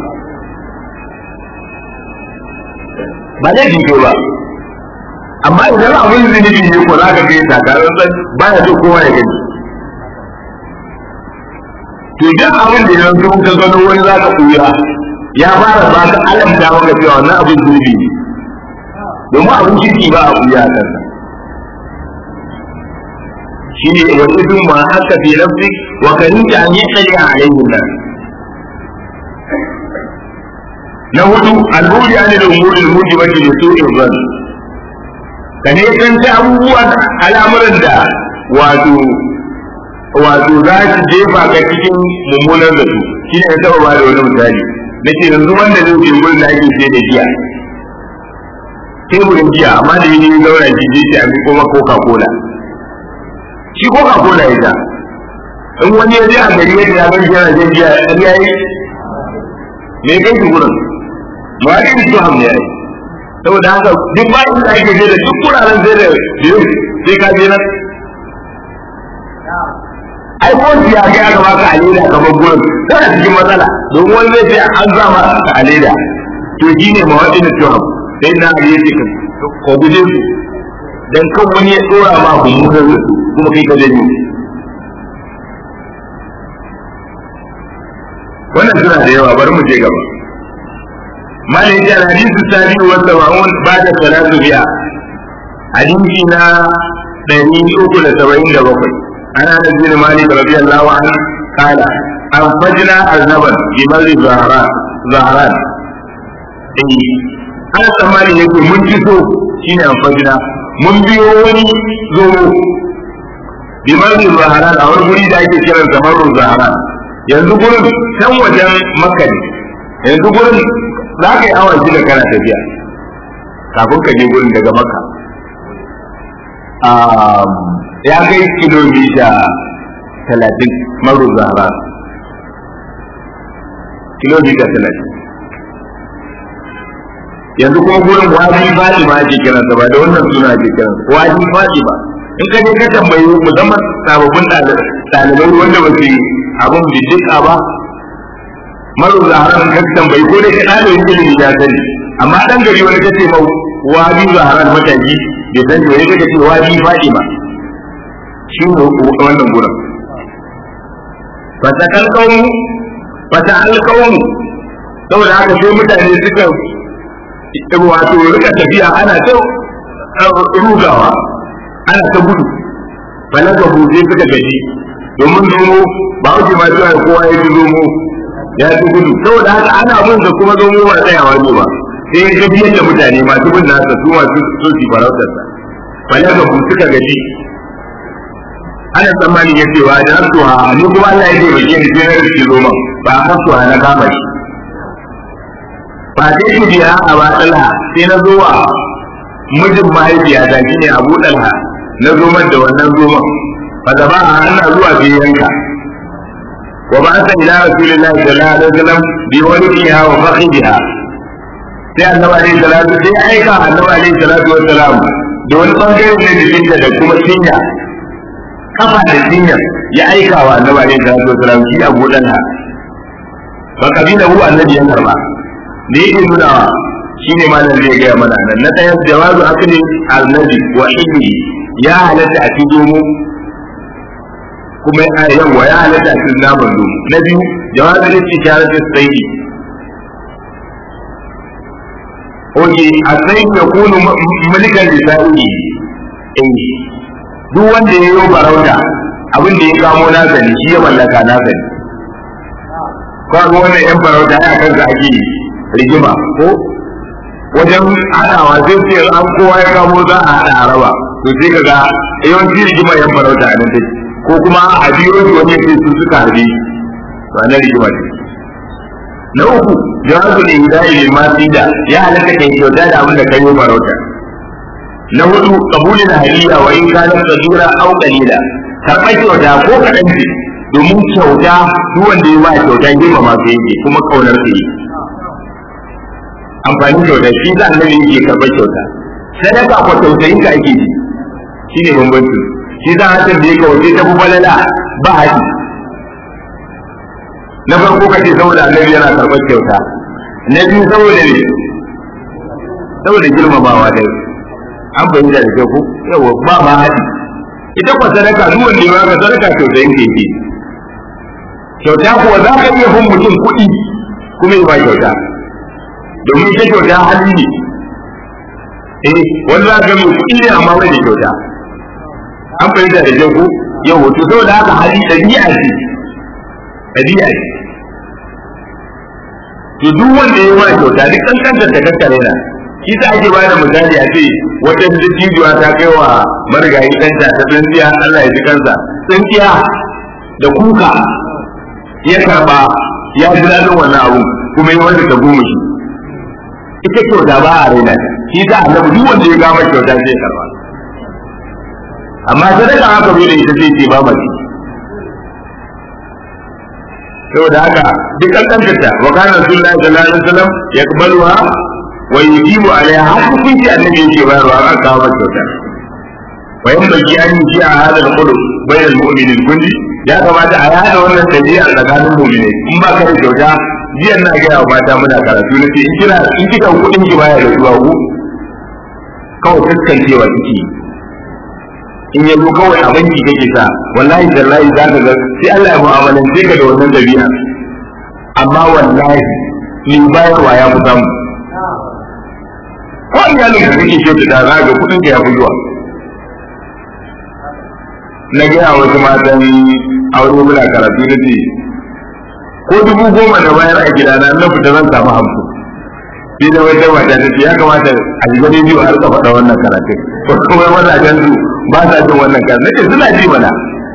ba laifi kai ba amma idan abin zunubi ne ko zaka ga takarar san baya so kowa ya gani to idan abin da yanzu ka gano wani zaka kuya ya fara ba ka alamta maka cewa wannan abin zunubi ne domin abin kirki ba a kuya kan shi ne wa idun ma haka fi nafsi wa kanita an yaqali alayhi nas na hudu al-budi an al-umur al-mujibati li su'i dhann kane kan ta abubuwan al'amuran da wato za su jefa ka cikin mummunan zato shi ne ya taba ba da wani misali nake yanzu wanda zai je gurin da ake sai da giya teburin giya amma da yi zauna shi je ce a mi kuma coca cola shi coca cola ya ta in wani ya je a gari yadda ya gani yana jan giya ɗan yayi me kai shi gurin ba a ɗin su hamle yayi saboda haka duk ba inda ake je da duk kuraren zai da biyu sai ka je nan ai ko ya ga aka baka aleda kamar gurin kana cikin matsala don wani zai ce an zama ka aleda to shine mawadin tuhum sai na ga yake ko guje su dan kan wani ya dora ma mummunan su kuma kai ka dani wannan suna da yawa bari mu je gaba malai ya hadisi sabiu wa sab'un ba'da salatu bi'a hadisi na 377 أنا أنس بن مالك رضي الله عنه قال أنفجنا الزبن بمر زهران أنا سمعني يقول من جسو شين أنفجنا من بيوني زورو بمر زهران أو نقولي دا يكي كيرا زمر زهران yanzu gurin can wajen makka ne yanzu gurin za ka yi awa shida kana tafiya kafin ka je gurin daga makka ya kai kilomita 30 maru zahra kilomita 30 yanzu kuma gurin wadi fatima ake kiransa ba da wannan suna ake kiransa wadi fatima in ka je ka tambayi musamman sababbin ɗalibai wanda ba su abin bincika ba maru zahra ka tambayi ko dai ka ɗalibin ilimi ya sani amma ɗan gari wani kace mau wadi zahra mataki bai san to yake kace wadi fatima shi ne wannan gurin fata alƙawmu saboda haka sai mutane suka wato rika tafiya ana ta rugawa ana ta gudu bala ga buɗe suka gaji domin zomo ba wuce ma cewa kowa ya ji zomo ya ci gudu saboda haka ana bin da kuma zomo ba tsayawa ne ba sai ya gaji yadda mutane masu bin nasa su masu soci farautarsa bala ga buɗe suka gaji ana tsammani ya cewa da rasuwa ni kuma Allah ya taimake ni sai na riski zoman ba a rasuwa na kama shi ba sai ku biya a ba Talha sai na zo wa mijin mahaifiyata shine Abu Talha na zoman da wannan zoman fa da ba a ana zuwa sai yanka wa ba ta ila rasulillahi sallallahu alaihi wasallam bi waliha wa fakhiha sai annabi alaihi salatu sai aika annabi alaihi salatu wassalam da wani bangare ne da jinta da kuma cinya kafa da cinya ya aika wa annabi alaihi salatu wassalam shi Abu Talha fa kabila hu annabi ya karba da yake nunawa shine malam zai ga mana nan na ɗaya jawazu akli annabi wa ibni ya halatta a cikin mu kuma yawa ya halatta a cikin naman domu na biyu jawazu istisharati sayyidi oke a sai ya kunu mulkan lisani duk wanda ya yi barauta abin da ya kamo nasa ne shi ya mallaka nasa ne kaga wannan yan barauta ya kanka ake rigima ko wajen haɗawa sai sai an kowa ya kamo za a haɗa araba to sai kaga yawanci rigima yan barauta a nan take ko kuma a biyo shi wani sai su suka harbe ba na rigima ce na uku jawazu ne hidayah lil masida ya halaka kai kyauta da abin da kai yi farauta na hudu qabulul hadiya wa in kana sadura aw qalila karɓar kyauta ko kaɗan ce domin kyauta duk wanda ya ba kyauta girmama sai yake kuma kaunar sai yake amfani kyauta shi da annabi yake karɓar kyauta sadaka ko tausayin ka ake ji shine bambanci shi za a tambaye ka wace ta balala ba haji na farko ka ce saboda annabi yana karɓar kyauta na biyu saboda ne saboda girmamawa dai an bayyana da kyau ko yawa ba ma haɗi ita kwa sadaka duk wanda ya baka sadaka kyauta yake yi kyauta kuwa za ka iya bin mutum kuɗi kuma ya ba kyauta domin ita kyauta hali ne wanda za ka mai kuɗi ne amma bai da kyauta an bayyana da kyau ko yawa to saboda haka hali ɗabi'a ce ɗabi'a ce to duk wanda ya ba kyauta duk kankantar ta kakkare na shi ta ake bada misali a ce wata dattijuwa ta kai wa marigayi ɗanta ta tsintsiya Allah ya ji kansa tsintsiya da kuka ya karba ya ji daɗin wannan abu kuma yi wanda ta goma shi ita kyauta ba a raina shi ta annabi duk wanda ya gama kyauta zai karba amma sadaka haka bai da ita zai ce ba mace saboda haka duk kankantarta wa kana rasulullahi sallallahu alaihi wasallam yaqbaluha wa yujibu alaiha har kun ji annabi yake bayarwa an kawo mata kyauta wa yanbaghi an yi a hada al-qulub bayna al-mu'minin kunji ya kamata a yada wannan tabi'a tsakanin mu'minai in ba ka da kyauta jiya na ga wa mata muna karatu nace in kika kudin ki baya da zuwa ku kawai fuskancewa kike in yanzu kawai a banki kake sa wallahi tallahi za ka ga sai Allah ya mu'amalance ka da wannan dabi'a amma wallahi in bayarwa ya fi samu ko iyalin ka kake kyauta da za ga kudin ka ya fi zuwa na gaya wasu matan aure muna karatu na ce ko 10,000 da bayar a gidana na fita zan samu 50 sai da wata mata ta ce ya kamata a shiga rediyo har ka faɗa wannan karatun ko kuma mazajen su ba sa jin wannan karatun nace suna ji mana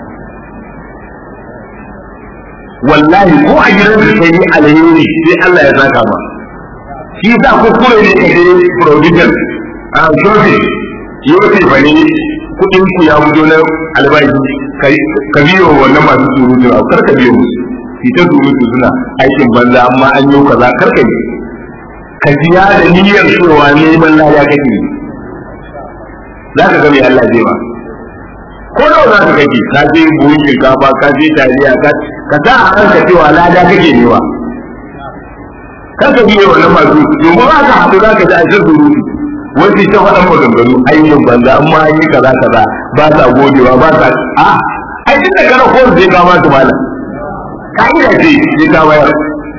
wallahi ko a gidan da kai alheri sai Allah ya saka ma shi sa kuskure ne ka je provision a shopping yau sai bane kudin ku ya fito na albashi ka biyo wannan masu surutu a kar ka biyo musu fita surutu suna aikin banza amma an yi kaza kar ka yi ka biya da niyyar cewa neman lada kake za ka ga mai Allah zai ba ko da za ka kake ka je buhun shinkafa ka je taliya ka sa a ranka cewa lada kake newa kar ka biyo wannan masu domin za ka haɗu za ka ji a cikin surutu wanda ta faɗan maganganu ayyukan banza amma an yi kaza kaza ba sa godewa ba sa ai tun da kana ko zai kama su malam ka'ida ce zai ka bayar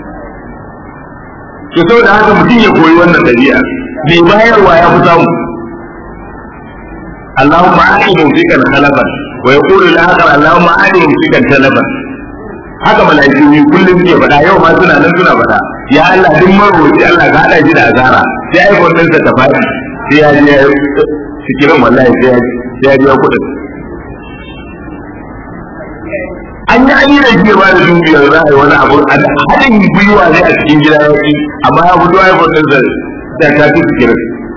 to saboda haka mutum ya koyi wannan ɗabi'a mai bayarwa ya fi samu Allahumma a'ti mumsikan khalaban wa yaqulu al-akhar Allahumma a'ti mumsikan talaban haka malaiku ne kullum suke faɗa yau ma suna nan suna faɗa ya Allah duk marwaci Allah ka hada shi da azara sai ai wannan ta faɗi sai ya je sikirin wallahi sai ya biya kuɗin an yi da shi ba da dubiyar za a yi wani abu a haɗin gwiwa ne a cikin gida ya ci amma ya fito ya fito da ta ci cikin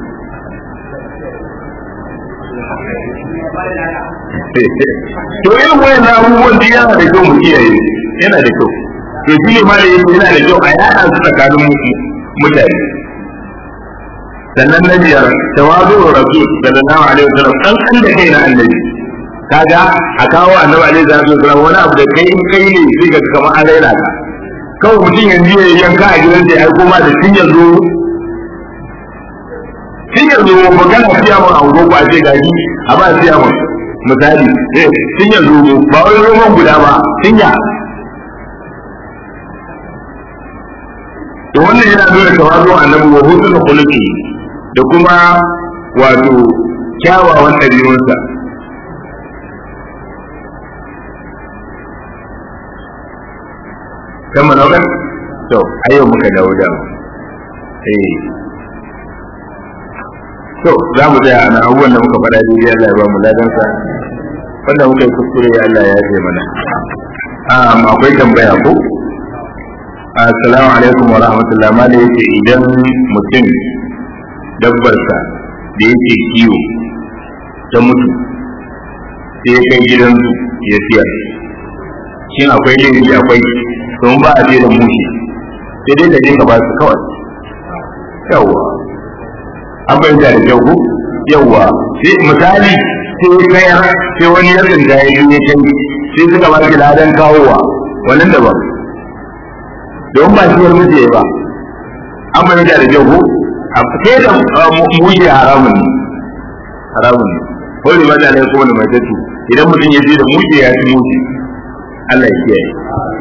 to yin wayan abubuwan da yana da kyau mu kiyaye yana da kyau to shi ne ma da yana da kyau a yaɗa su tsakanin mutane. sannan na biyar tawazu rasul sallallahu alaihi wasallam kan da kai na annabi kaga a kawo annabi alaihi wasallam wani abu da kai in kai ne sai ga kamar an raina ka kawai mutum yanzu ya yanka a gidan da ya aiko ma da tun yanzu magana fiya mun a gogo a ce gaji a ba fiya mun misali tun yanzu ba wani roman guda ba tun ya to wannan yana nuna tawazu annabi wa husnul khuluqi da kuma wato kyawawan ɗabi'unsa. Kama na wadda? To, ayyau muka dawo da to, za mu tsaya ana abubuwan da muka faɗa daidai Allah ya ba mu ladansa, wanda muka yi kuskure Allah ya ce mana. Akwai tambaya ko? Assalamu alaikum wa rahmatullahi ma da yake idan mutum dabbarsa da yake kiwo ta mutu sai ya kai gidansu ya siyar shin akwai laifi akwai don ba a da mushi sai dai ka je ka ba su kawai yawwa an bai da kyau ko yawwa sai misali sai kaya sai wani ya tsinta ya yi kai sai suka ba shi ladan kawowa wannan daban don ba shi wani mutu ba an bai da kyau ko sai da muji haramun ne wani ma da ne kuma da mai tattu idan mutum ya je da muji ya ci muji Allah ya kiyaye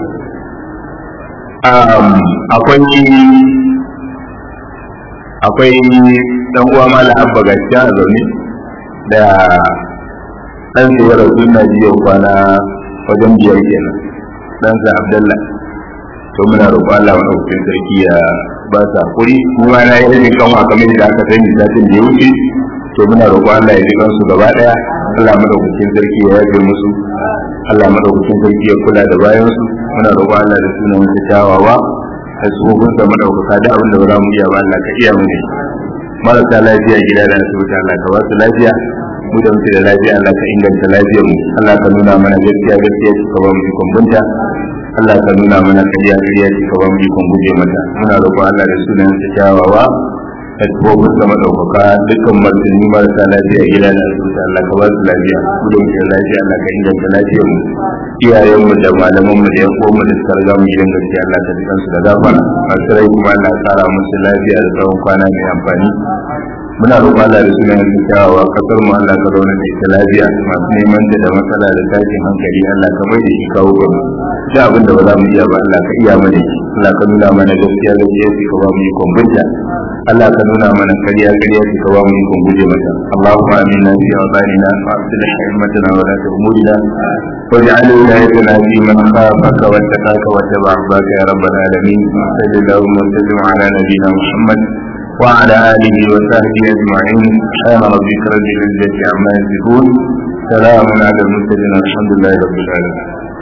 akwai dan uwa mala abba gaskiya a zaune da dan sa ya rasu na jiya kwana wajen biyar kenan dan sa Abdullah to muna roƙon Allah wa ɗaukin sarki ya ba sa hakuri kuma na yi rage kanwa kamar da aka sani satin da ya wuce to muna roƙon Allah ya ji kansu gaba ɗaya Allah madaukakin sarki ya yafe musu Allah madaukakin sarki ya kula da bayansu muna roƙon Allah da sunan sa kyawawa da tsohon sa madaukaka da abin da ba za mu iya ba Allah ka iya mu ne marasa lafiya gida da asibiti Allah ka ba su lafiya mu da muke da lafiya Allah ka inganta lafiyar mu Allah ka nuna mana gaskiya ka ba mu ikon bunta Allah ka nuna mana kariya ka ba mu ikon guje mata muna roƙon Allah da sunan sa kyawawa da tsohon sa madaukaka dukkan musulmi marasa lafiya gida da asibiti Allah ka ba su lafiya mu da muke da lafiya Allah ka inganta lafiyar mu iyayen mu da malaman mu da yan uwan mu da suka riga mu gidan gaskiya Allah ka jikan su da gafara masu rai kuma Allah ya kara musu lafiya da tsawon kwana mai amfani muna roƙon Allah da sunan su kyawawa kasar mu Allah ka zauna da ita lafiya masu neman ta da matsala da tashin hankali Allah ka mai da shi kawo ga mu da abin da ba za mu iya ba Allah ka iya mana shi Allah ka nuna mana gaskiya ka ba mu ikon binta Allah ka nuna mana kariya ka ba mu ikon guje mata Allahumma aminna fi awtanina wa aslih himmatana wa la tuhmilna واجعل ولايتنا في من خافك واتقاك واتبع رضاك يا رب العالمين صل اللهم وسلم على نبينا محمد وعلى اله وصحبه اجمعين سبحان ربك رب العزه عما يصفون سلام على المرسلين الحمد لله رب العالمين